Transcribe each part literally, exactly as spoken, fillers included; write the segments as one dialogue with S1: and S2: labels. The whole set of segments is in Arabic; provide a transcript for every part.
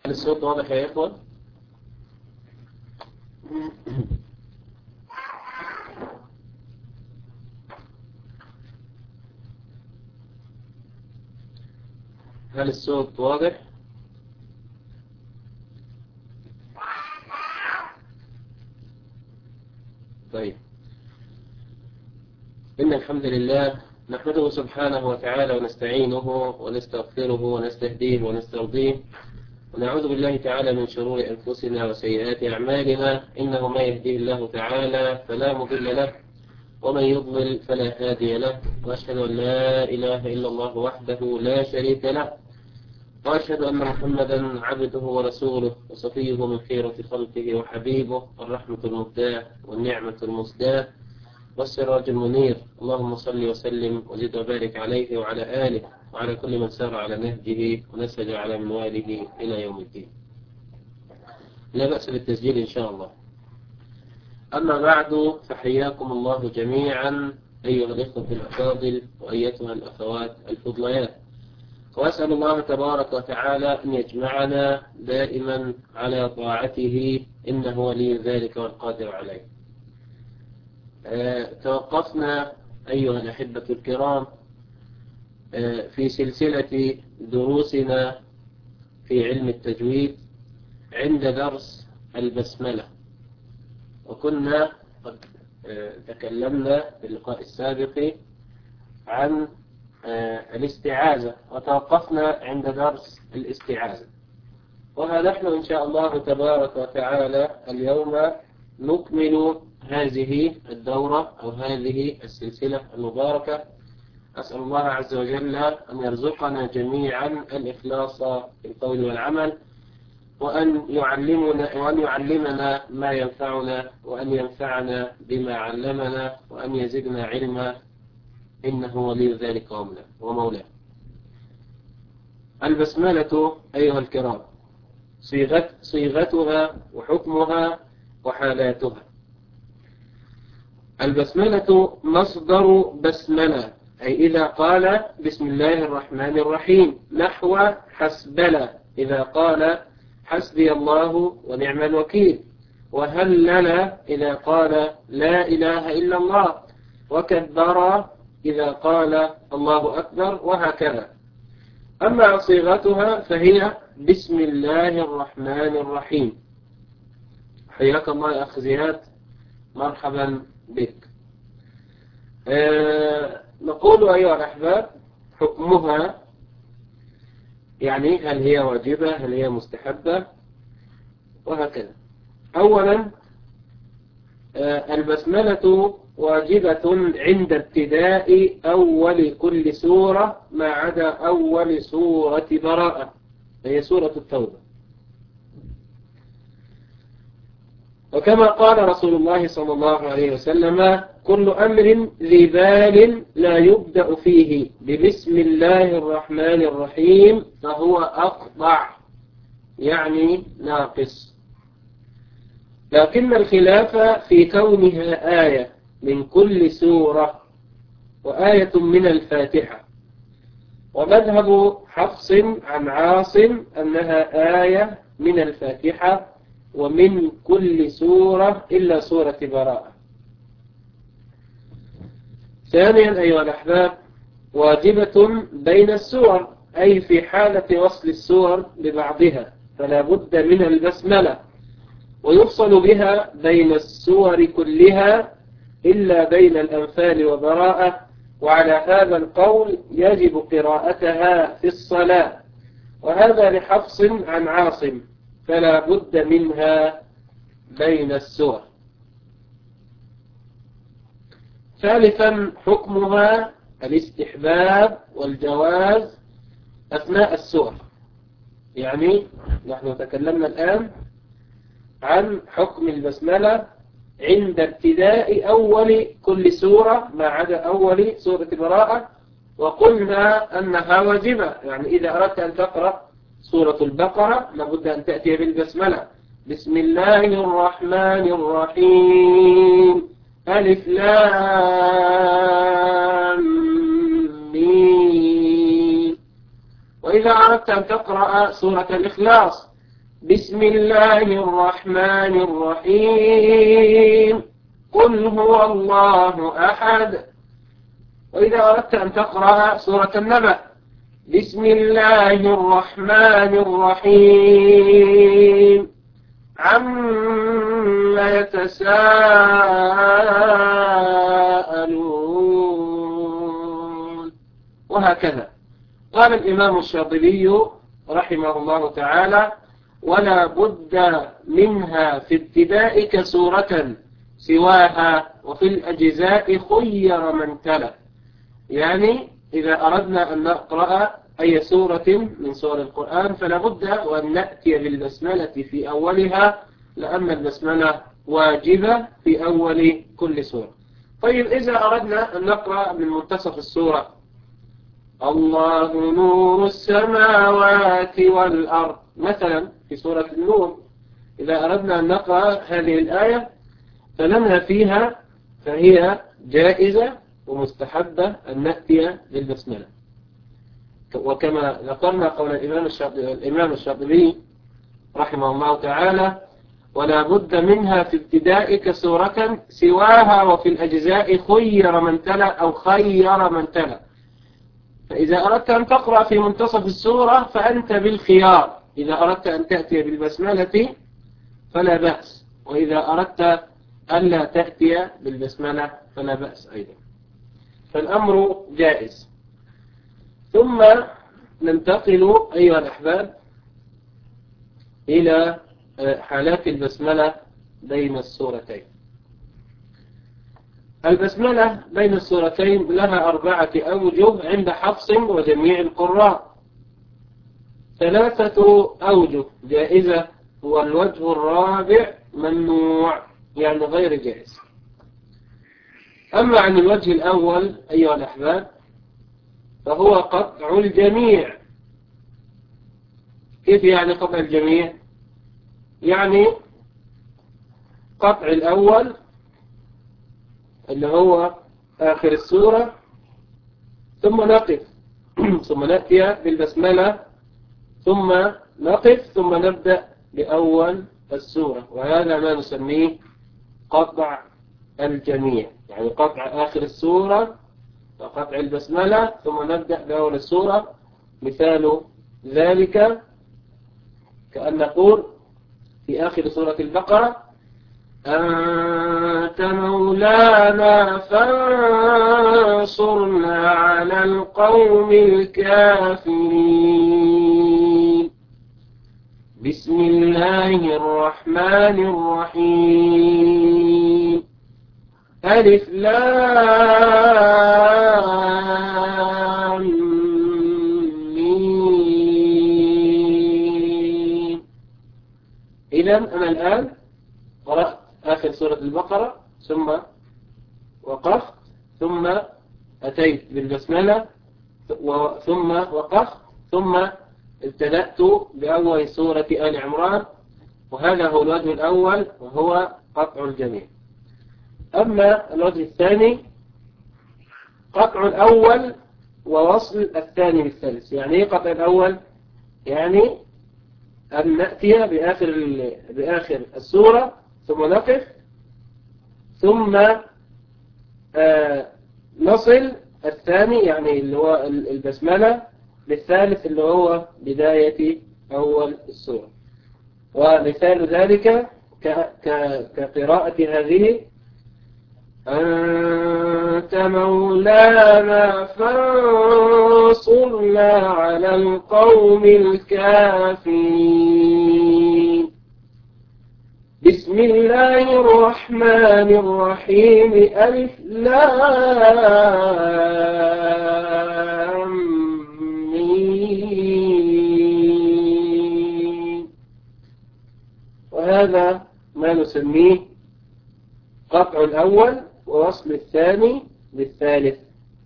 S1: الصوت واضح يا إخوة؟ هل الصوت واضح؟ طيب، إن الحمد لله نحمده سبحانه وتعالى ونستعينه ونستغفره ونستهديه ونسترضيه ونعوذ بالله تعالى من شرور أنفسنا وسيئات أعمالنا، إنه ما يهديه الله تعالى فلا مضل له ومن يضلل فلا هادي له، وأشهد أن لا إله إلا الله وحده لا شريك له، وأشهد أن محمدا عبده ورسوله وصفيه من خيرة خلقه وحبيبه، الرحمة المهداة والنعمة المسداة والسراج المنير. اللهم صل وسلم وزد وبارك عليه وعلى آله وعلى كل من سار على نهجه ونسج على منواله إلى يوم الدين. لا بأس بالتسجيل إن شاء الله. أما بعد، فحياكم الله جميعا أيها الإخوة الأفاضل وأيتها الأخوات الفضليات، وأسأل الله تبارك وتعالى أن يجمعنا دائما على طاعته، إنه ولي ذلك والقادر عليه. أه توقفنا أيها الأحبة الكرام أه في سلسلة دروسنا في علم التجويد عند درس البسملة، وكنا قد أه تكلمنا في اللقاء السابق عن أه الاستعاذة، وتوقفنا عند درس الاستعاذة. وها نحن إن شاء الله تبارك وتعالى اليوم نكمل هذه الدورة أو هذه السلسلة المباركة. أسأل الله عز وجل أن يرزقنا جميعا الإخلاص في القول والعمل، وأن يعلمنا وأن يعلمنا ما ينفعنا، وأن ينفعنا بما علمنا، وأن يزدنا علما، إنه ولي ذلك ومولاه. البسملة أيها الكرام، صيغت صيغتها وحكمها وحالاتها. البسملة مصدر بسملة، أي إذا قال بسم الله الرحمن الرحيم، نحو حسبلة إذا قال حسبي الله ونعم الوكيل، وهلل إذا قال لا إله إلا الله، وكبر إذا قال الله أكبر، وهكذا. أما صيغتها فهي بسم الله الرحمن الرحيم. حياك الله يا أخ زياد، مرحبا بك. آه نقول أيها الأحباب، حكمها يعني هل هي واجبة، هل هي مستحبة، وهكذا. أولا آه البسملة واجبة عند ابتداء أول كل سورة ما عدا أول سورة براءة، هي سورة التوبة. وكما قال رسول الله صلى الله عليه وسلم: كل أمر ذي بال لا يبدأ فيه ببسم الله الرحمن الرحيم فهو أقطع، يعني ناقص. لكن الخلاف في كونها آية من كل سورة وآية من الفاتحة، ومذهب حفص عن عاصم أنها آية من الفاتحة ومن كل سورة إلا سورة براءة. ثانيا أيها الأحباب، واجبة بين السور، أي في حالة وصل السور ببعضها فلا بد من البسملة، ويفصل بها بين السور كلها إلا بين الأنفال وبراءة، وعلى هذا القول يجب قراءتها في الصلاة، وهذا لحفص عن عاصم، فلا بد منها بين السور. ثالثا حكمها الاستحباب والجواز أثناء السور. يعني نحن تكلمنا الآن عن حكم البسملة عند ابتداء أول كل سورة ما عدا أول سورة براءة، وقلنا أنها واجبة. يعني إذا أردت أن تقرأ سورة البقرة لابد أن تأتي بالبسملة: بسم الله الرحمن الرحيم، ألف لام ميم. وإذا أردت أن تقرأ سورة الإخلاص بسم الله الرحمن الرحيم قل هو الله أحد. وإذا أردت أن تقرأ سورة النبأ بسم الله الرحمن الرحيم عما يتساءلون، وهكذا. قال الإمام الشاطبي رحمه الله تعالى: ولا بد منها في ابتدائك سورة سواها وفي الأجزاء خير من تلا. يعني إذا أردنا أن نقرأ أي سورة من سور القرآن فلا بد وأن نأتي بالبسملة في أولها، لأن البسملة واجبة في أول كل سورة. طيب إذا أردنا أن نقرأ من منتصف السورة الله نور السماوات والأرض مثلا في سورة النور، إذا أردنا أن نقرأ هذه الآية فلنا فيها فهي جائزة ومستحبة أن نأتي بالبسملة، وكما ذكرنا قول الإمام الشاطبي, الإمام الشاطبي رحمه الله تعالى: ولا بد منها في ابتدائك سورة سواها وفي الأجزاء خير من تلا أو خير من تلا. فإذا أردت أن تقرأ في منتصف السورة فأنت بالخيار، إذا أردت أن تأتي بالبسملة فلا بأس، وإذا أردت ألا تأتي بالبسملة فلا بأس أيضا، فالأمر جائز. ثم ننتقل أيها الأحباب إلى حالات البسملة بين السورتين. البسملة بين السورتين لها أربعة أوجه عند حفص وجميع القراء. ثلاثة أوجه جائزة، والوجه الرابع ممنوع يعني غير جائز. أما عن الوجه الأول أيها الأحباب فهو قطع الجميع. كيف يعني قطع الجميع؟ يعني قطع الأول اللي هو آخر السورة، ثم نقف ثم نأتي بالبسملة، ثم نقف ثم نبدأ بأول السورة، وهذا ما نسميه قطع الجميع، يعني قطع آخر السورة وقطع البسملة ثم نبدأ بأول السورة. مثال ذلك كأن نقول في آخر سورة البقرة: أنت مولانا فانصرنا على القوم الكافرين. بسم الله الرحمن الرحيم ألف لام ميم. إذن أنا الآن قرأت آخر سورة البقرة ثم وقفت ثم أتيت بالبسملة ثم وقفت ثم ابتدأت بأول سورة آل عمران، وهذا هو الوجه الأول وهو قطع الجميع. أما الوجه الثاني قطع الأول ووصل الثاني بالثالث. يعني إيه قطع الأول؟ يعني أن نأتي بآخر, بآخر السورة ثم نقف ثم آه نصل الثاني يعني اللي هو البسملة بالثالث اللي هو بداية أول السورة. ومثال ذلك كقراءة هذه: أنت مولانا فانصرنا على القوم الكافرين. بسم الله الرحمن الرحيم ألف لام ميم. وهذا ما نسميه قطع الأول ووصل الثاني بالثالث.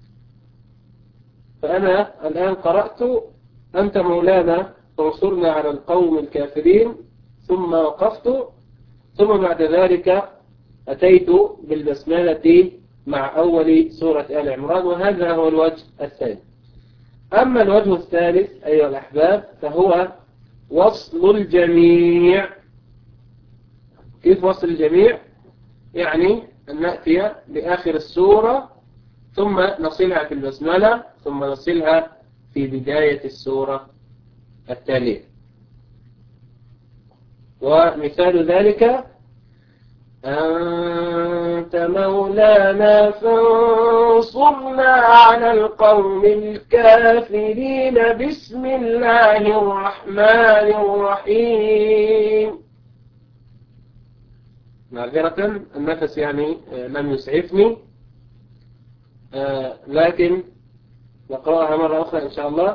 S1: فأنا الآن قرأت أنت مولانا فانصرنا على القوم الكافرين، ثم وقفت، ثم بعد ذلك أتيت بالبسملة مع أول سورة آل عمران، وهذا هو الوجه الثاني. أما الوجه الثالث أيها الأحباب فهو وصل الجميع. كيف وصل الجميع؟ يعني أن نأتي بآخر السورة ثم نصلها في البسملة ثم نصلها في بداية السورة التالية. ومثال ذلك: أنت مولانا فانصرنا على القوم الكافرين بسم الله الرحمن الرحيم. معذرة النفس يعني لم يسعفني، لكن نقرأها مرة أخرى إن شاء الله.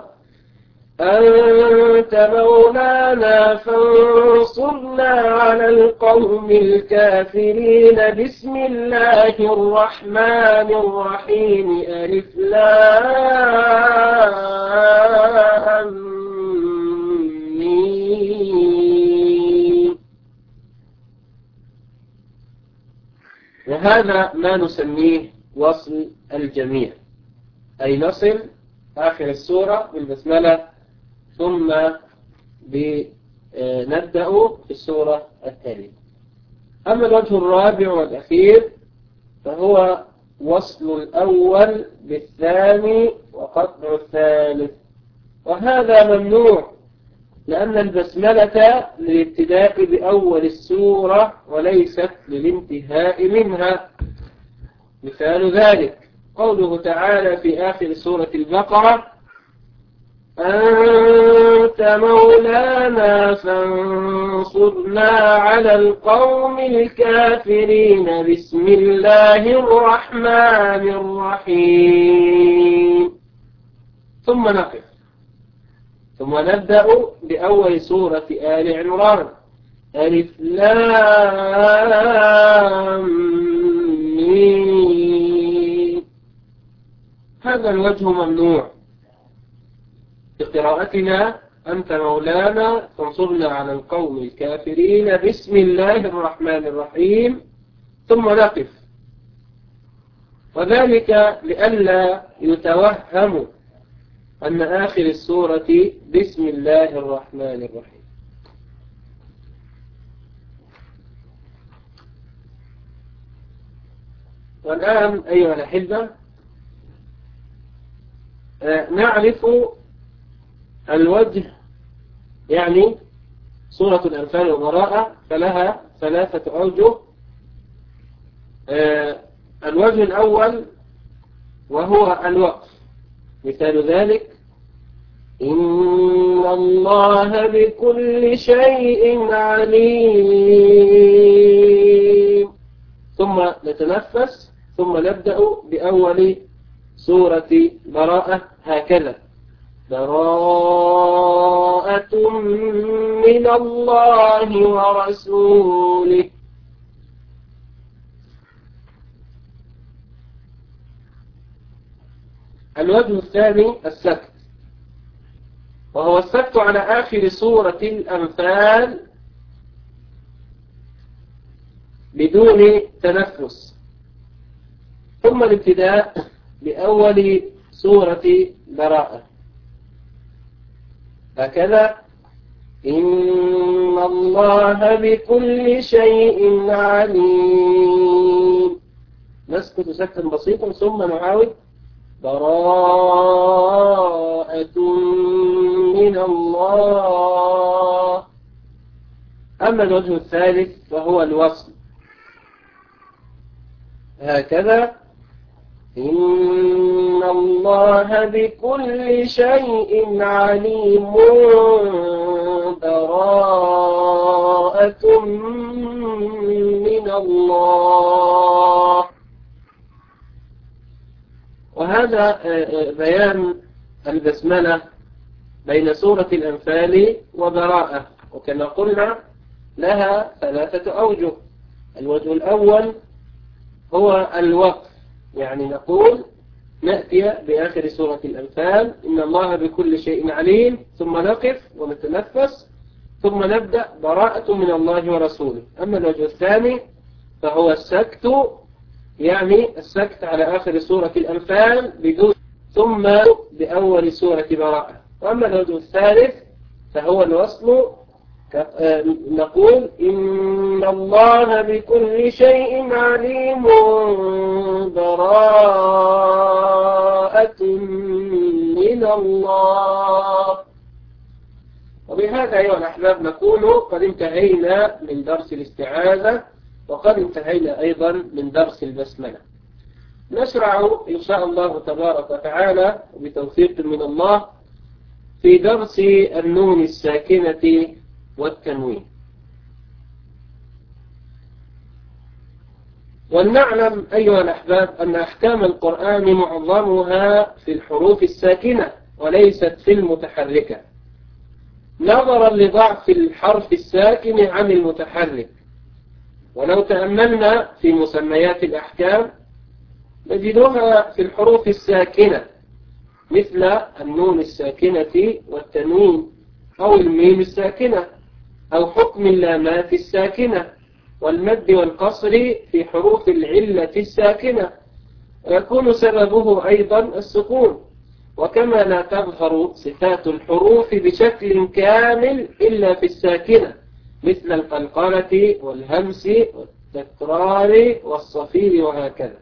S1: أنت مولانا فانصرنا على القوم الكافرين بسم الله الرحمن الرحيم ألف لام ميم. وهذا ما نسميه وصل الجميع، أي نصل آخر السورة بالبسملة ثم نبدأ في السورة التالية. أما الوجه الرابع والأخير فهو وصل الأول بالثاني وقطع الثالث، وهذا ممنوع لأن البسملة للابتداء بأول السورة وليست للانتهاء منها. مثال ذلك قوله تعالى في آخر سورة البقرة: أنت مولانا فانصرنا على القوم الكافرين بسم الله الرحمن الرحيم. ثم نقف ثم نبدأ بأول سورة آل عمران ألف لام ميم. هذا الوجه ممنوع بقراءتنا: أنت مولانا فانصرنا على القوم الكافرين بسم الله الرحمن الرحيم ثم نقف، وذلك لئلا يتوهم أن آخر السورة بسم الله الرحمن الرحيم. والآن أيها الأحبة نعرف الوجه، يعني سورة الأنفال والبراءة فلها ثلاثة أوجه. الوجه الأول وهو الوقف، مثال ذلك: إن الله بكل شيء عليم. ثم نتنفس ثم نبدأ بأول سورة براءة هكذا: براءة من الله ورسوله. الوجه الثاني السكت، وهو السكت على آخر سورة الأنفال بدون تنفس، ثم الابتداء بأول سورة براءة هكذا: إن الله بكل شيء عليم. نسكت سكتا بسيطا ثم نعاود: براءة من الله. أما الوجه الثالث فهو الوصل هكذا: إن الله بكل شيء عليم براءة من الله. وهذا بيان البسملة بين سورة الأنفال وبراءة، وكما قلنا لها ثلاثة أوجه. الوجه الأول هو الوقف، يعني نقول نأتي بآخر سورة الأنفال إن الله بكل شيء عليم، ثم نقف ونتنفس ثم نبدأ براءة من الله ورسوله. أما الوجه الثاني فهو السكت، يعني السكت على آخر سورة الأنفال بدون ثم بأول سورة براءة. وأما الوجه الثالث فهو الوصل نقول إن الله بكل شيء عليم براءة من الله. وبهذا أيها الأحباب نكون قد انتهينا من درس الاستعاذة، وقد انتهينا أيضا من درس البسملة. نشرع إن شاء الله تبارك وتعالى بتوفيق من الله في درس النون الساكنة والتنوين. ولنعلم أيها الأحباب أن أحكام القرآن معظمها في الحروف الساكنة وليست في المتحركة، نظرا لضعف الحرف الساكن عن المتحرك. ولو تأملنا في مسميات الأحكام نجدها في الحروف الساكنة مثل النون الساكنة والتنوين، أو الميم الساكنة، أو حكم اللامات الساكنة، والمد والقصر في حروف العلة الساكنة، ويكون سببه أيضا السكون. وكما لا تظهر صفات الحروف بشكل كامل إلا في الساكنة مثل القلقلة والهمس والتكرار والصفير وهكذا.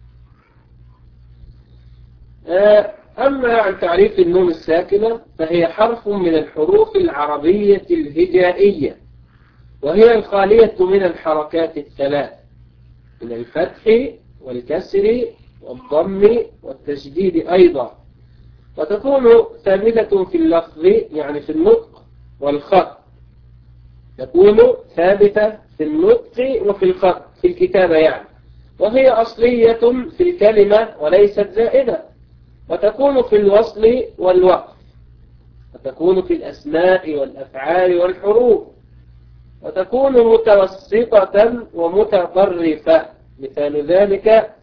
S1: أما عن تعريف النون الساكنة فهي حرف من الحروف العربية الهجائية، وهي الخالية من الحركات الثلاث من الفتح والكسر والضم والتشديد أيضا، وتكون ثابتة في اللفظ يعني في النطق والخط، تكون ثابتة في النطق وفي الخط في الكتابة يعني، وهي أصلية في الكلمة وليست زائدة، وتكون في الوصل والوقف، وتكون في الأسماء والأفعال والحروف، وتكون متوسطة ومتطرفة. مثال ذلك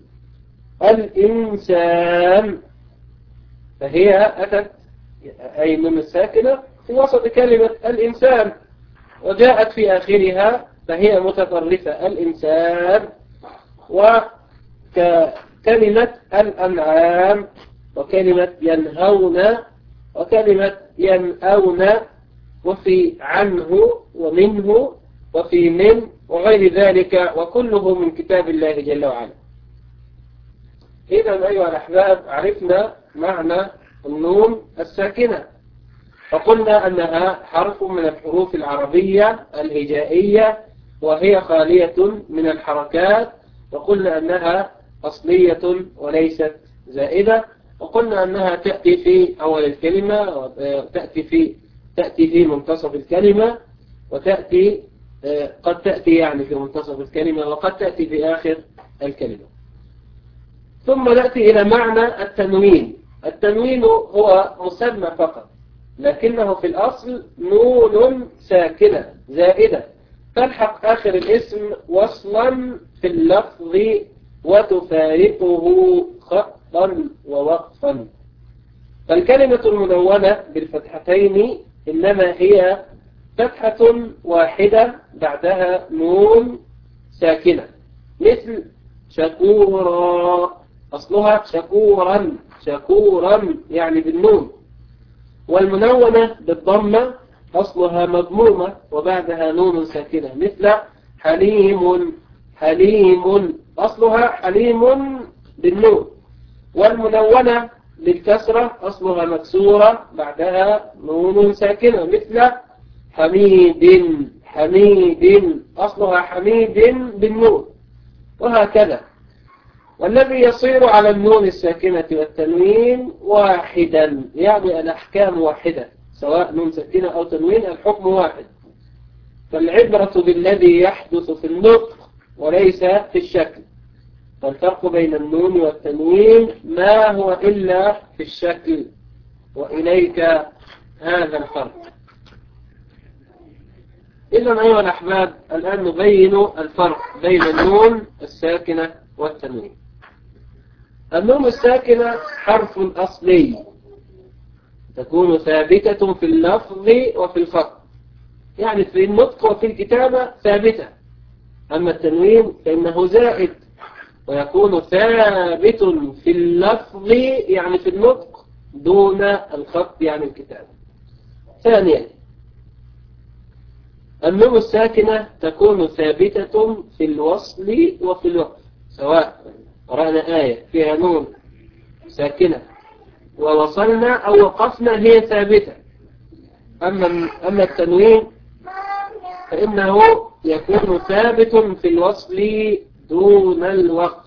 S1: الإنسان، فهي أتت أي من الساكنة في وسط كلمة الإنسان، وجاءت في آخرها فهي متطرفة الإنسان. وكلمة الأنعام، وكلمة ينهون، وكلمة ينأون، وفي عنه ومنه وفي من وغير ذلك، وكله من كتاب الله جل وعلا. إذا أيها الأحباب عرفنا معنى النون الساكنة، فقلنا أنها حرف من الحروف العربية الهجائية، وهي خالية من الحركات، وقلنا أنها أصلية وليست زائدة، وقلنا أنها تأتي في أول الكلمة، وتأتي في تأتي في منتصف الكلمة، وتأتي قد تأتي يعني في منتصف الكلمة، وقد تأتي في آخر الكلمة. ثم نأتي إلى معنى التنوين. التنوين هو مسمى فقط، لكنه في الأصل نون ساكنة زائدة تلحق آخر الاسم وصلا في اللفظ وتفارقه خطا ووقفا. فالكلمة المنونة بالفتحتين إنما هي فتحة واحدة بعدها نون ساكنة، مثل شكورا، أصلها شكورا، شكورا يعني بالنون. والمنونة بالضمة أصلها مضمومة وبعدها نون ساكنة، مثل حليم، حليم أصلها حليم بالنون. والمنونة بالكسرة أصلها مكسورة بعدها نون ساكنة، مثل حميد، حميد أصلها حميد بالنون، وهكذا. والذي يصير على النون الساكنة والتنوين واحدا، يعني الأحكام واحدة، سواء نون ساكنة أو تنوين الحكم واحد. فالعبرة بالذي يحدث في النطق وليس في الشكل. فالفرق بين النون والتنوين ما هو إلا في الشكل، وإليك هذا الفرق. إذن أيها الأحباب الآن نبين الفرق بين النون الساكنة والتنوين. النون الساكنة حرف أصلي تكون ثابتة في اللفظ وفي الخط، يعني في النطق وفي الكتابة ثابتة. أما التنوين فإنه زائد ويكون ثابت في اللفظ يعني في النطق دون الخط يعني الكتابة. ثانيا، النون الساكنة تكون ثابتة في الوصل وفي الوقف، سواء قرأنا آية فيها نون ساكنة ووصلنا أو وقفنا هي ثابتة. أما أما التنوين فإنه يكون ثابت في الوصل دون الوقف،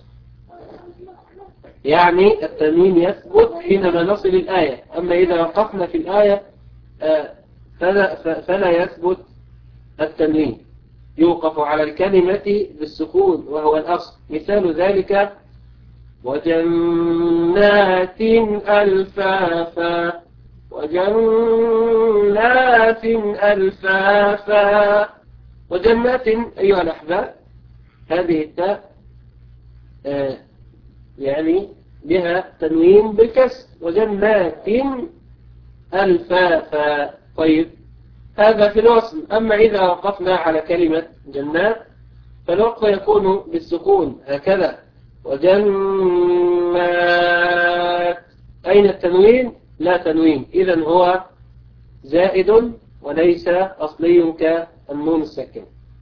S1: يعني التنوين يثبت حينما نصل الآية، أما إذا وقفنا في الآية فلا, فلا يثبت التنوين، يوقف على الكلمة بالسكون وهو الأصل. مثال ذلك: وجنات ألفافا، وجنات ألفافا. وجنات أيها الأحباب، هذه التاء آه يعني بها تنوين بالكسر، وجنات ألفافا. طيب، هذا في الوصل. أما إذا وقفنا على كلمة جنات فالوقف يكون بالسكون هكذا، وجنات. أين التنوين؟ لا تنوين، إذن هو زائد وليس أصلي كالنون الساكنة،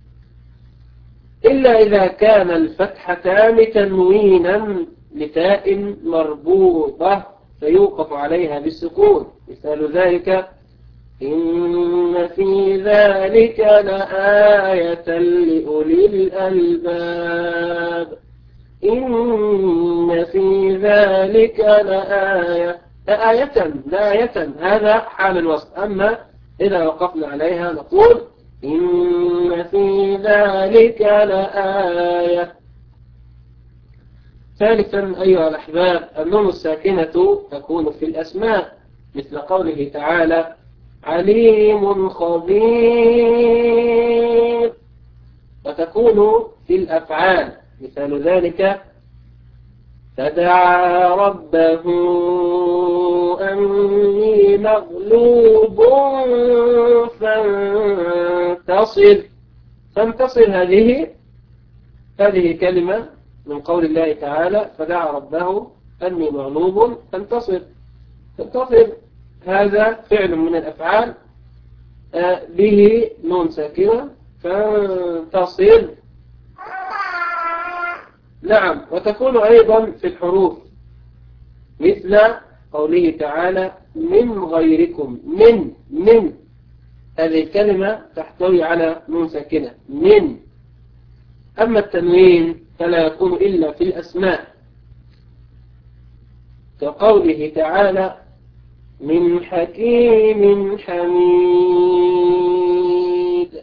S1: إلا إذا كان الفتحتان تنوينا لتاء مربوطة فيوقف عليها بالسكون. مثال ذلك: إن في ذلك لآية لأولي الألباب. إن في ذلك لآية، لآية لآية، هذا حال الوصل. أما إذا وقفنا عليها نقول: إن في ذلك لآية. ثالثا أيها الأحباب، النون الساكنة تكون في الأسماء، مثل قوله تعالى: عليم خبير. وتكون في الأفعال، مثال ذلك: فدعا ربه أني مغلوب فانتصر. فانتصر هذه هذه كلمة من قول الله تعالى: فدعا ربه أني مغلوب فانتصر. فانتصر هذا فعل من الأفعال به نون ساكنة، فانتصر. نعم. وتكون أيضا في الحروف، مثل قوله تعالى: من غيركم. من من هذه الكلمة تحتوي على نون ساكنة، من. أما التنوين فلا يكون إلا في الأسماء، كقوله تعالى: من حكيم حميد.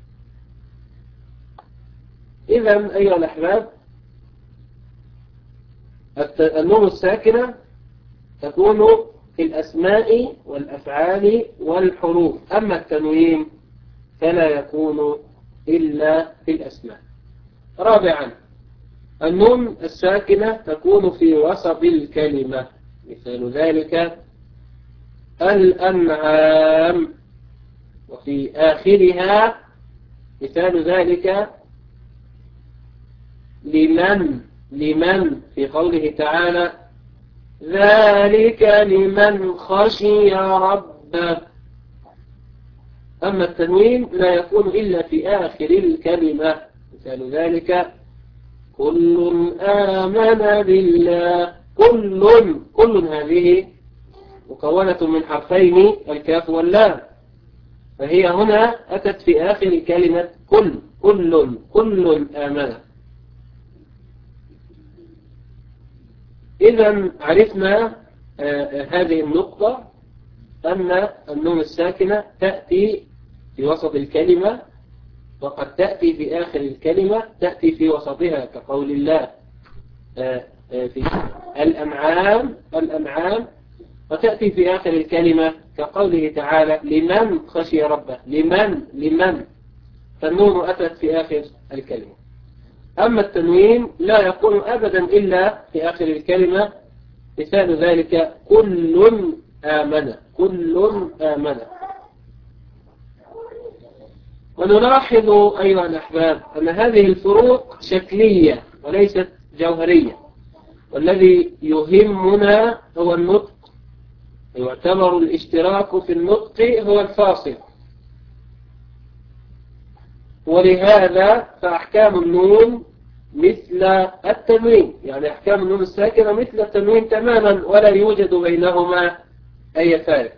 S1: إذن أيها الأحباب، النون الساكنة تكون في الأسماء والأفعال والحروف، أما التنوين فلا يكون إلا في الأسماء. رابعا، النون الساكنة تكون في وسط الكلمة، مثال ذلك: الأنعام. وفي آخرها، مثال ذلك: لمن. لمن في قوله تعالى: ذلك لمن خشي ربه. أما التنوين لا يكون إلا في آخر الكلمة، مثال ذلك: كل آمن بالله. كل كل هذه مكونة من حرفين، الكاف واللام، فهي هنا أتت في آخر كلمة كل. كل كل آمن. إذا عرفنا آه هذه النقطة، أن النون الساكنة تأتي في وسط الكلمة، وقد تأتي في آخر الكلمة، تأتي في وسطها، كقول الله آه آه في الأنعام. الأنعام. وتأتي في آخر الكلمة كقوله تعالى: لمن خشي ربه. لمن لمن فالنون أتت في آخر الكلمة. أما التنوين لا يكون أبدا إلا في آخر الكلمة، مثال ذلك: كل آمن. كل آمن. ونلاحظ أيها الأحباب أن هذه الفروق شكلية وليست جوهرية، والذي يهمنا هو النطق يعتبر الاشتراك في النطق هو الفاصل. ولهذا فأحكام النون مثل التنوين، يعني أحكام النون الساكنة مثل التنوين تماما، ولا يوجد بينهما أي فارق.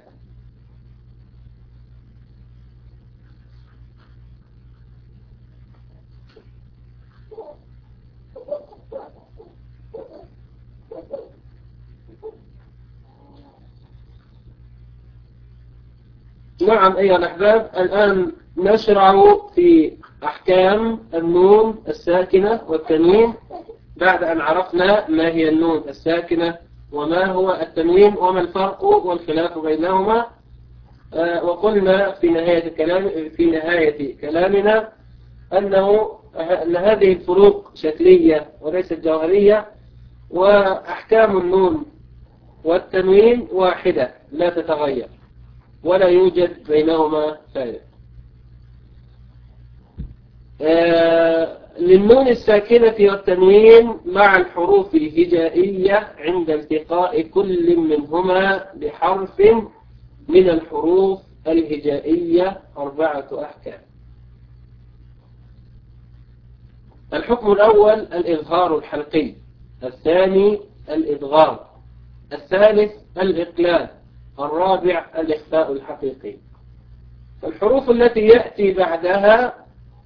S1: نعم أيها الأحباب، الآن نشرع في أحكام النون الساكنة والتنوين بعد أن عرفنا ما هي النون الساكنة وما هو التنوين وما الفرق والخلاف بينهما. آه وقلنا في نهاية كلام في نهاية كلامنا أنه أن هذه الفروق شكلية وليست جوهرية، وأحكام النون والتنوين واحدة لا تتغير ولا يوجد بينهما فارق. آه للنون الساكنة والتنوين مع الحروف الهجائية عند التقاء كل منهما بحرف من الحروف الهجائية أربعة أحكام. الحكم الأول الإظهار الحلقي، الثاني الإدغام، الثالث الإقلال، الرابع الإخفاء الحقيقي. الحروف التي يأتي بعدها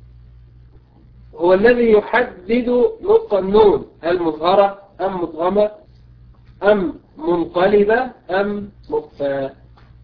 S1: هو الذي يحدد نطق النون، هل مظهرة أم مدغمة أم منقلبة أم مخفاة.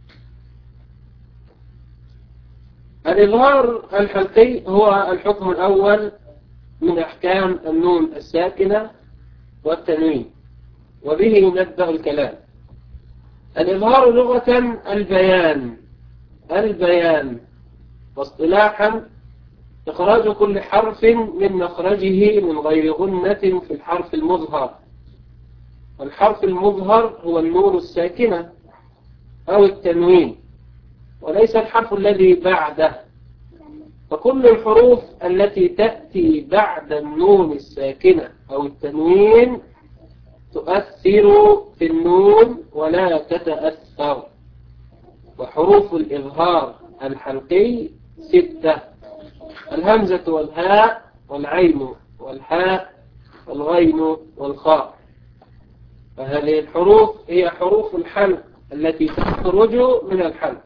S1: الإظهار الحلقي هو الحكم الأول من أحكام النون الساكنة والتنوين، وبه نبدأ الكلام. الإظهار لغة البيان البيان واصطلاحا إخراج كل حرف من مخرجه من غير غنة في الحرف المظهر. والحرف المظهر هو النون الساكنة أو التنوين، وليس الحرف الذي بعده. فكل الحروف التي تأتي بعد النون الساكنة أو التنوين تؤثر في النون ولا تتأثر. وحروف الإظهار الحلقي ستة: الهمزة والهاء والعين والحاء والغين والخاء. فهذه الحروف هي حروف الحلق التي تخرج من الحلق.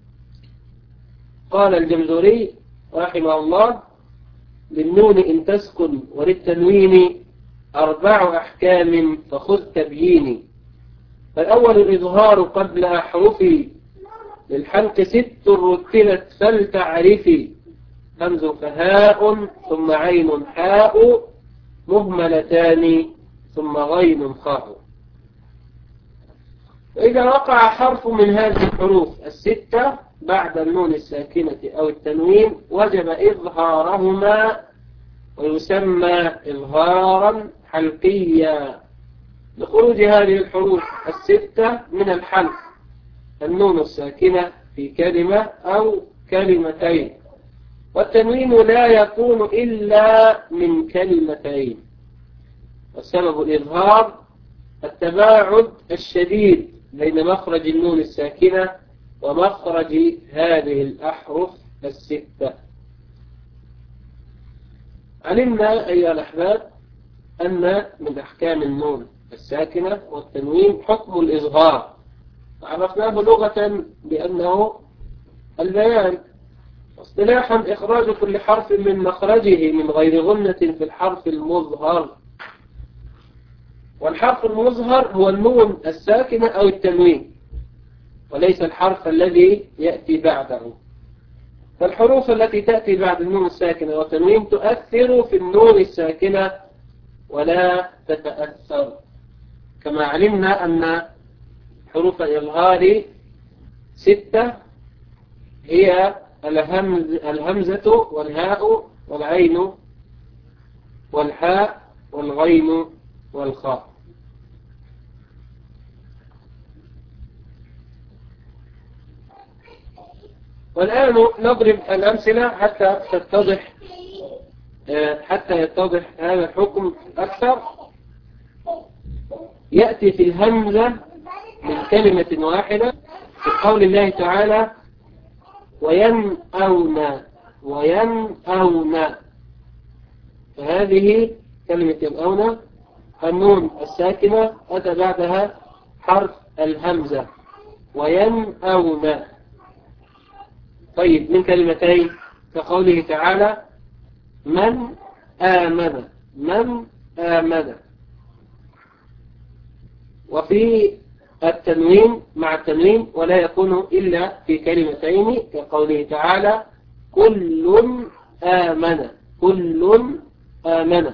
S1: قال الجمزوري رحمه الله: للنون إن تسكن وللتنوين أربع أحكام فخذ تبييني. فالأول الإظهار قبل أحرفي، للحلق ست رتبت فلتعرفي. همز فهاء ثم عين حاء مهملتان ثم غين خاء. وإذا وقع حرف من هذه الحروف الستة بعد النون الساكنة أو التنوين وجب إظهارهما، ويسمى إظهارا حلقيا لخروج هذه الحروف الستة من الحلق: النون الساكنة في كلمة أو كلمتين، والتنوين لا يكون إلا من كلمتين. وسبب الإظهار التباعد الشديد بين مخرج النون الساكنة ومخرج هذه الأحرف الستة. علمنا أيها الأحباب أن من أحكام النون الساكنة والتنوين حكم الإظهار، عرفناه لغة بأنه البيان، اصطلاحا إخراج كل حرف من مخرجه من غير غنة في الحرف المظهر. والحرف المظهر هو النون الساكنة أو التنوين، وليس الحرف الذي يأتي بعده. فالحروف التي تأتي بعد النون الساكنة والتنوين تؤثر في النون الساكنة ولا تتأثر، كما علمنا أن حروف الإظهار ستة هي الهمز الهمزة والهاء والعين والحاء والغين والخاء. والآن نضرب الأمثلة حتى تتضح حتى يتضح هذا الحكم أكثر. يأتي في الهمزة من كلمة واحدة في قول الله تعالى وينأون وينأون، فهذه كلمة ينأون النون الساكنة أتى بعدها حرف الهمزة وينأون. طيب من كلمتين كقوله تعالى من آمن من آمن. وفي التنوين مع التنوين ولا يكون إلا في كلمتين كقوله تعالى كل آمن كل آمن.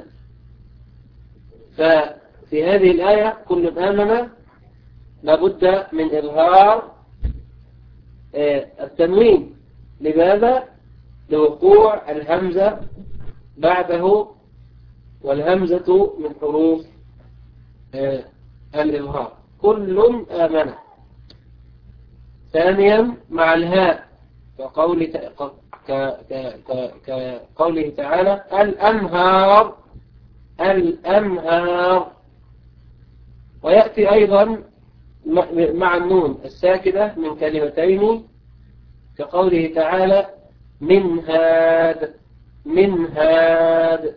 S1: ففي هذه الآية كل آمن لابد من إظهار التنوين. لماذا؟ لوقوع الهمزة بعده، والهمزة من حروف الإظهار. كل آمن. ثانيا مع الهاء كقول كقوله تعالى الأنهار الأنهار. ويأتي أيضا مع النون الساكنة من كلمتين كقوله تعالى من هاد من هاد.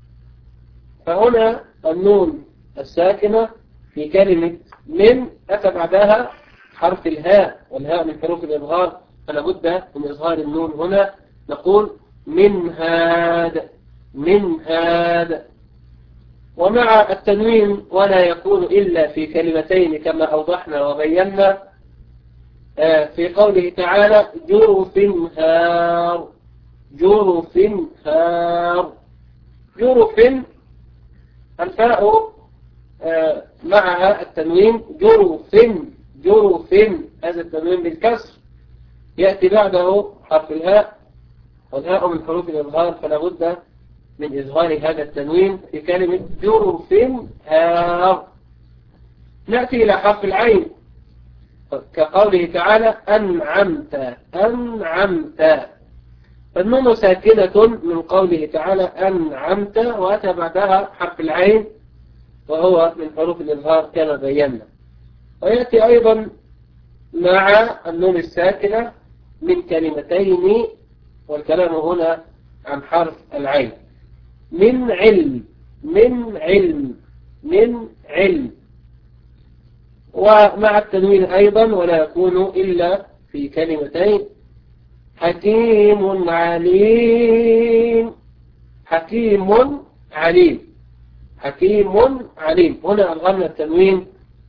S1: فهنا النون الساكنة في كلمة من أتى بعدها حرف الهاء، والهاء من حروف الإظهار، فلا بد من إظهار النون هنا. نقول من هاد من هاد. ومع التنوين ولا يكون إلا في كلمتين كما أوضحنا وبينا في قوله تعالى جرف هار جرف هار. جرف الفاء معها التنوين جرف جرف، هذا التنوين بالكسر يأتي بعده حرف الهاء، والهاء من حروف الإظهار، فلا بد من إظهار هذا التنوين في كلمة جرف هار. نأتي إلى حرف العين كقوله تعالى أنعمت أنعمت. فالنون ساكنة من قوله تعالى أنعمت، وأتى بعدها حرف العين وهو من حروف الإظهار كما بينا. ويأتي أيضا مع النون الساكنة من كلمتين، والكلام هنا عن حرف العين. من علم من علم من علم. ومع التنوين أيضا ولا يكون إلا في كلمتين حكيم عليم حكيم عليم حكيم عليم. هنا أظهرنا التنوين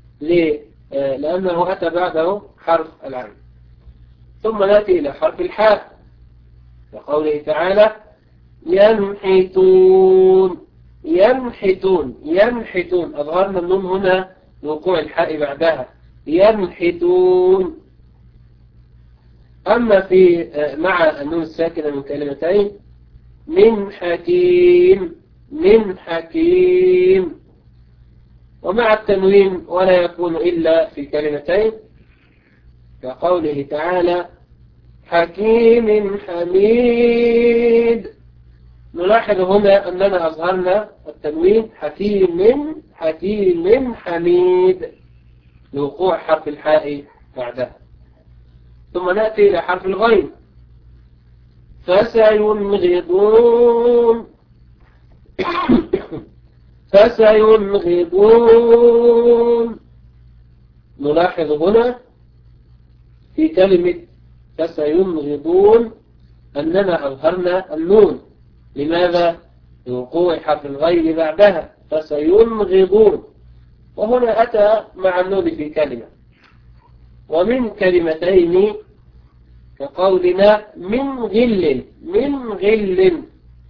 S1: لأنه أتى بعده حرف العين. ثم نأتي إلى حرف الحاء وقوله تعالى ينحتون ينحتون ينحتون. أظهرنا النون هنا لوقوع الحاء بعدها ينحتون. أما في مع النون الساكنة من كلمتين من حكيم من حكيم. ومع التنوين ولا يكون إلا في كلمتين كقوله تعالى حكيم حميد. نلاحظ هنا أننا أظهرنا التنوين حكيم حكيم حميد لوقوع حرف الحاء بعدها. ثم نأتي إلى حرف الغين فسينغضون فسينغضون. نلاحظ هنا في كلمة فسينغضون أننا أظهرنا النون. لماذا؟ لوقوع حرف الغين بعدها فسينغضون، وهنا أتى مع النون في كلمة. ومن كلمتين كقولنا من غل من غل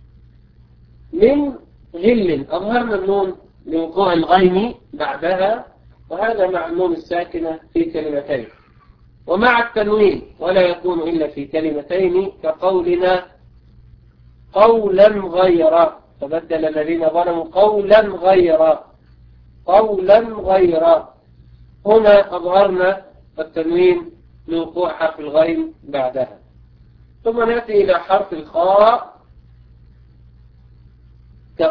S1: من غل. أظهرنا النون لوقوع الغين بعدها، وهذا مع النون الساكنة في كلمتين. ومع التنوين ولا يكون إلا في كلمتين كقولنا قولا غير. فبدل الذين ظلموا قولا غير قولا غير. هنا أظهرنا التنوين لوقوع حرف الغين بعدها. ثم نأتي إلى حرف الخاء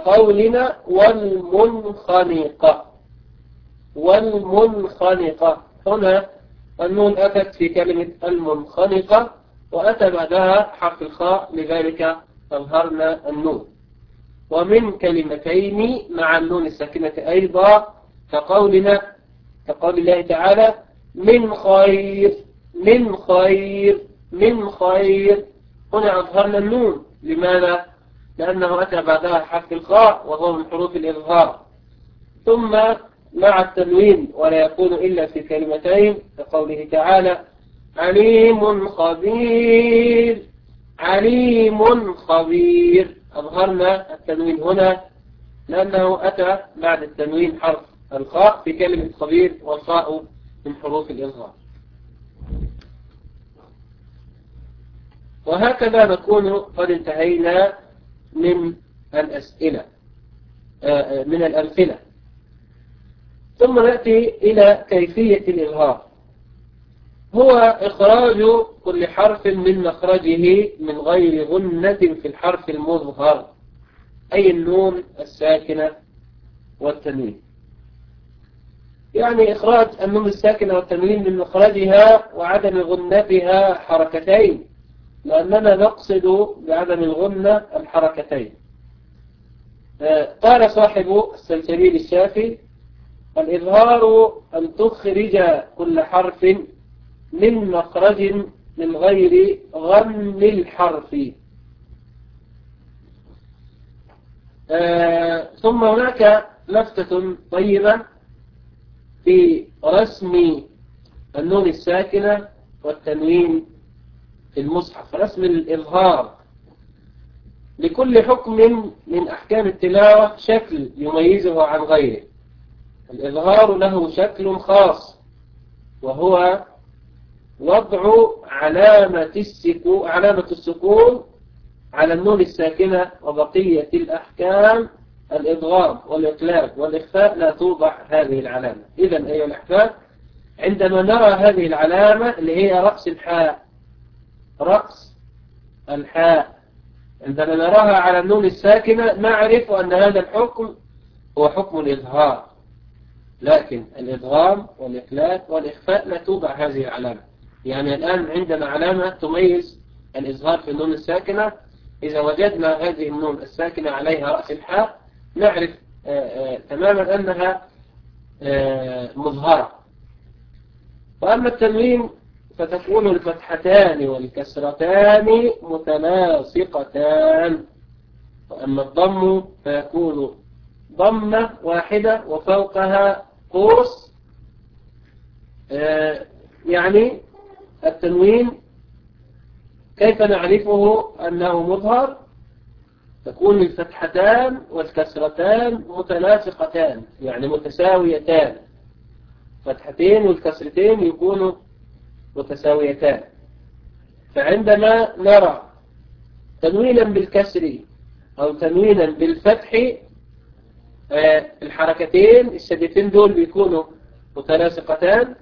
S1: كقولنا والمنخنقة والمنخنقة. هنا النون أتت في كلمة المنخنقة وأتى بعدها حرف الخاء، لذلك أظهرنا النون. ومن كلمتين مع النون الساكنة أيضا كقولنا كقول الله تعالى من خير من خير من خير. هنا أظهرنا النون. لماذا؟ لأنه أتى بعدها حرف الخاء وهو من حروف الإظهار. ثم مع التنوين ولا يكون إلا في كلمتين كقوله تعالى عليم خبير عليم خبير. أظهرنا التنوين هنا لأنه أتى بعد التنوين حرف الخاء في كلمة خبير، والخاء من حروف الإظهار. وهكذا نكون قد انتهينا من الأسئلة من الأمثلة. ثم نأتي إلى كيفية الإظهار. هو إخراج كل حرف من مخرجه من غير غنة في الحرف المظهر، أي النون الساكنة والتنوين. يعني إخراج النون الساكنة والتنوين من مخرجها وعدم غنتها حركتين، لأننا نقصد بعدم الغنة الحركتين. قال صاحب السلسبيل الشافي الإظهار أن تخرج كل حرف من مخرج من غير غن الحرف. آه ثم هناك لفتة طيبة في رسم النون الساكنة والتنوين في المصحف، رسم الإظهار. لكل حكم من أحكام التلاوة شكل يميزه عن غيره. الإظهار له شكل خاص، وهو وضع علامة السكون علامة السكون على النون الساكنة، وبقية الأحكام الإضغام والإقلاب والإخفاء لا توضع هذه العلامة. إذن أيها الأحباب، عندما نرى هذه العلامة اللي هي رأس الحاء رأس الحاء عندما نراها على النون الساكنة نعرف أن هذا الحكم هو حكم الإظهار، لكن الإضغام والإقلاب والإخفاء لا توضع هذه العلامة. يعني الآن عندنا علامة تميز الإظهار في النون الساكنة. إذا وجدنا هذه النون الساكنة عليها رأس الحاء نعرف آآ آآ تماما أنها مظهرة. وأما التنوين فتكون الفتحتان والكسرتان متلاصقتان، وأما الضم فيكون ضمة واحدة وفوقها قوس. يعني التنوين كيف نعرفه أنه مظهر؟ تكون الفتحتان والكسرتان متلاصقتان، يعني متساويتان. فتحتين والكسرتين يكونوا متساويتان. فعندما نرى تنوينا بالكسر أو تنوينا بالفتح، الحركتين الشديدتين دول بيكونوا متلاصقتان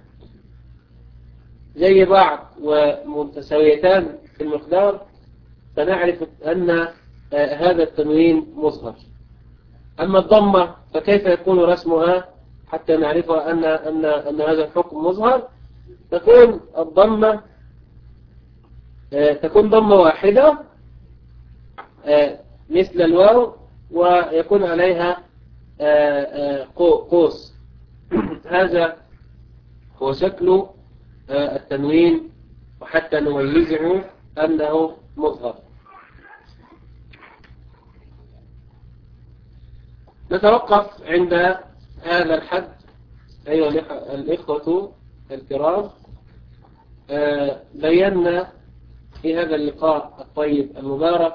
S1: زي بعض ومتساويتان في المقدار، فنعرف أن هذا التنوين مظهر. أما الضمة فكيف يكون رسمها حتى نعرف أن أن أن هذا الحكم مظهر؟ تكون الضمة تكون ضمة واحدة مثل الواو، ويكون عليها قوس. هذا هو شكل التنوين، وحتى نميزه أنه مظهر. نتوقف عند هذا الحد أيها الإخوة الكرام. بينا في هذا اللقاء الطيب المبارك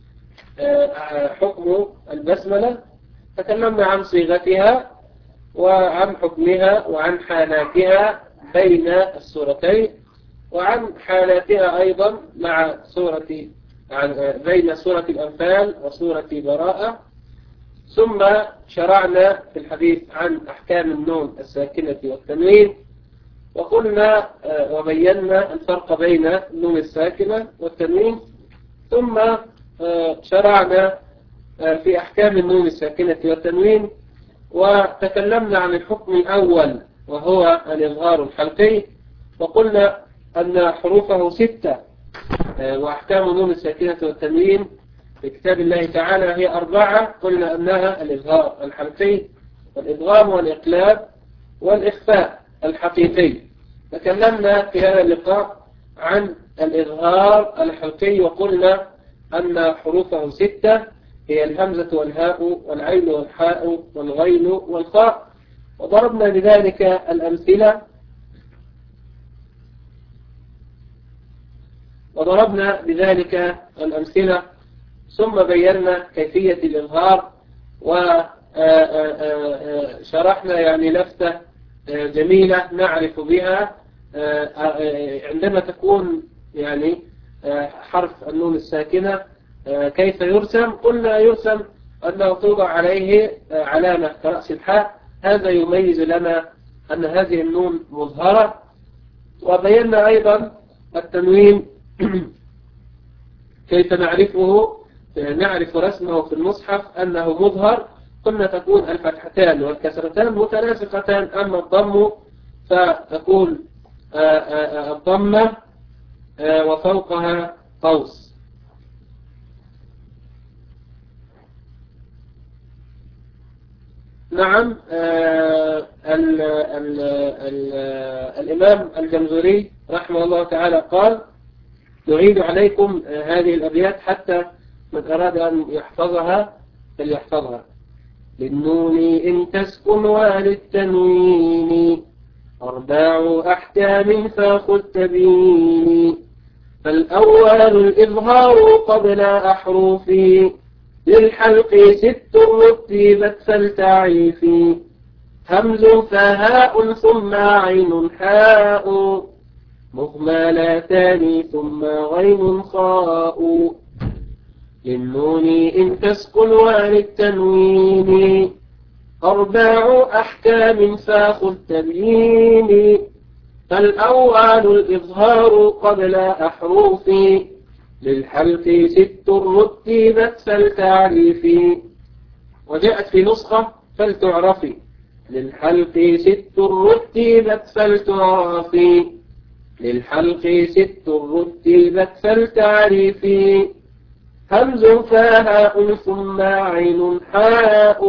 S1: حكم البسملة. تكلمنا عن صيغتها وعن حكمها وعن حالاتها بين السورتين، وعن حالاتها أيضا مع سورة بين سورة الأنفال وسورة براءة. ثم شرعنا في الحديث عن أحكام النون الساكنة والتنوين، وقلنا وبينا الفرق بين النون الساكنة والتنوين. ثم شرعنا في أحكام النون الساكنة والتنوين، وتكلمنا عن الحكم الأول وهو الإظهار الحلقي، وقلنا أن حروفه ستة، وأحكام نون الساكنة والتنوين في كتاب الله تعالى هي أربعة. قلنا أنها الإظهار الحلقي والإدغام والإقلاب والإخفاء الحقيقي. تكلمنا في هذا اللقاء عن الإظهار الحلقي، وقلنا أن حروفه ستة هي الهمزة والهاء والعين والحاء والغين والخاء، وضربنا لذلك الأمثلة وضربنا بذلك الأمثلة ثم بينا كيفية الإظهار، وشرحنا يعني لفتة جميلة نعرف بها عندما تكون يعني حرف النون الساكنة كيف يرسم. قلنا يرسم أنه توضع عليه علامة كرأس الحاء، هذا يميز لنا أن هذه النون مظهرة. وبينا أيضا التنوين كيف نعرفه، نعرف رسمه في المصحف أنه مظهر. قلنا تكون الفتحتان والكسرتان متناسقتان، أما الضم فتكون الضمة وفوقها قوس. نعم. ال ال ال الإمام الجمزوري رحمه الله تعالى قال: نعيد عليكم هذه الأبيات حتى من أراد أن يحفظها فليحفظها. للنون إن تسكن وللتنوين أربع أحكام فخذ تبيني، فالأول الإظهار قبل أحرف، للحلق ست رتبت فالتعريف، همز فهاء ثم عين حاء، مهملتان ثم غين خاء. للنون إن تسكن وللتنوين أربع أحكام فخذ تبيين، فالأول الإظهار قبل أحرف، للحلق ست رتبت فالتعريف. وجاءت في نسخة فلتعرفي، للحلق ست رتبت فلتعرفي، للحلق ست رتبت فالتعريف، همز فهاء ثم عين حاء،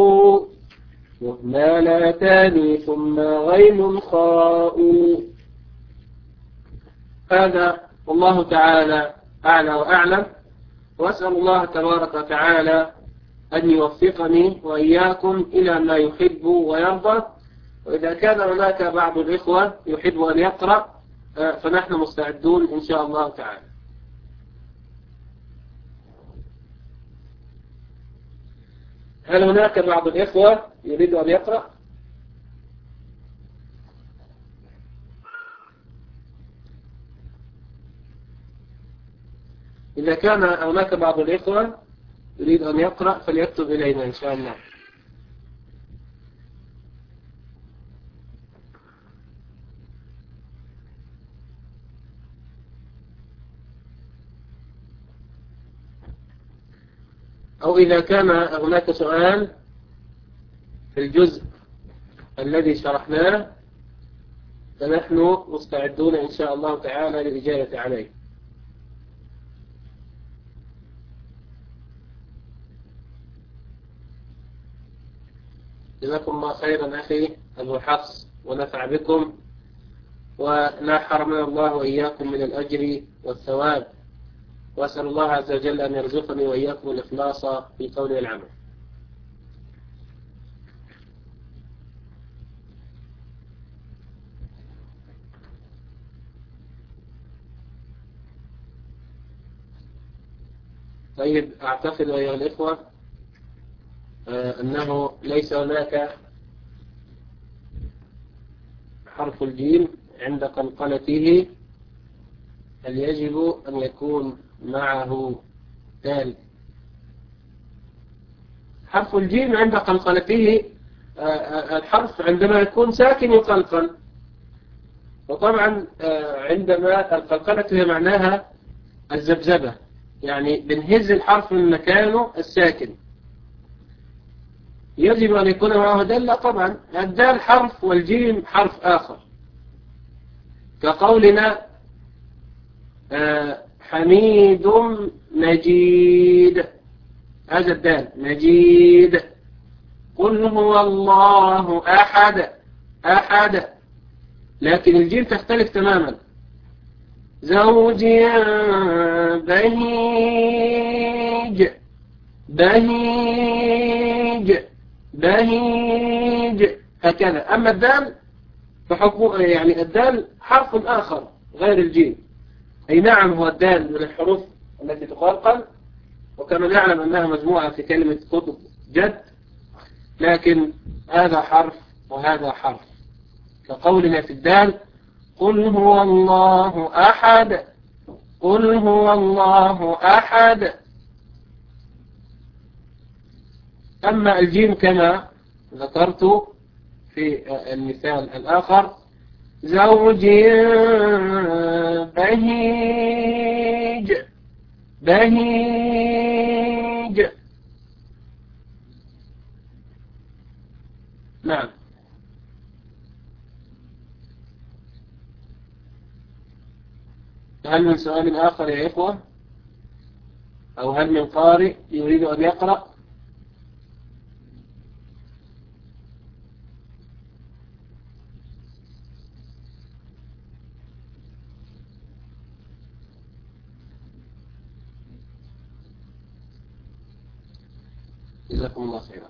S1: مهملتان ثم غين خاء. هذا والله تعالى أعلى وأعلم، وأسأل الله تبارك وتعالى أن يوفقني وإياكم إلى ما يحب ويرضى. وإذا كان هناك بعض الإخوة يحب أن يقرأ فنحن مستعدون إن شاء الله تعالى. هل هناك بعض الإخوة يريد أن يقرأ؟ إذا كان هناك بعض الإخوة يريد أن يقرأ فليكتب إلينا إن شاء الله. أو إذا كان هناك سؤال في الجزء الذي شرحناه فنحن مستعدون إن شاء الله تعالى للإجابة عليه. جزاكم الله خيرا أخي أبو حفص، ونفع بكم، ولا حرمنا الله وإياكم من الأجر والثواب، وأسأل الله عز وجل أن يرزقني وإياكم الإخلاص في القول والعمل. طيب، أعتقد أيها الإخوة أنه ليس هناك حرف الجيم عند قلقلته، بل يجب أن يكون معه دال. حرف الجيم عند قلقلته الحرف عندما يكون ساكن يقلقل، وطبعا عندما القلقلة هي معناها الزبزبة، يعني بنهز الحرف من مكانه الساكن. يجب أن يكون معه دال؟ لا طبعا، الدال حرف والجيم حرف آخر، كقولنا آه حميد مجيد، هذا الدال مجيد. قل هو الله أحد، أحد، لكن الجيم تختلف تماما. زوج بهيج، بهيج، بهيج، هكذا. أما الدال فحكم يعني الدال حرف آخر غير الجيم. أي نعم، هو الدال من الحروف التي تقلقل، وكما نعلم أنها مجموعة في كلمة قطب جد، لكن هذا حرف وهذا حرف، كقولنا في الدال قل هو الله أحد، قل هو الله أحد. أما الجيم كما ذكرت في المثال الآخر زوج بهيج، بهيج. نعم. هل من سؤال آخر يا إخوة؟ أو هل من قارئ يريد أن يقرأ؟ جزاكم الله خيرا.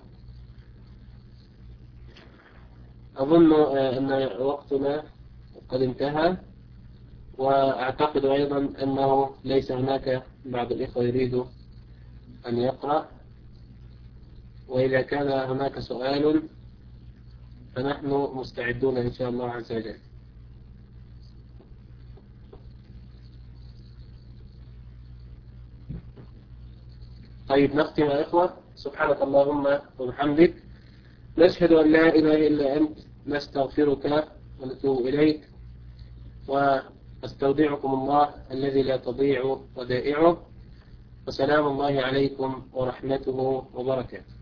S1: أظن أن وقتنا قد انتهى، وأعتقد أيضا أنه ليس هناك بعض الإخوة يريد أن يقرأ، وإذا كان هناك سؤال فنحن مستعدون إن شاء الله عز وجل. طيب نختم يا إخوة. سبحانك اللهم وبحمدك، نشهد أن لا إله إلا أنت، نستغفرك ونتوب إليك، واستودعكم الله الذي لا تضيع ودائعه، وسلام الله عليكم ورحمته وبركاته.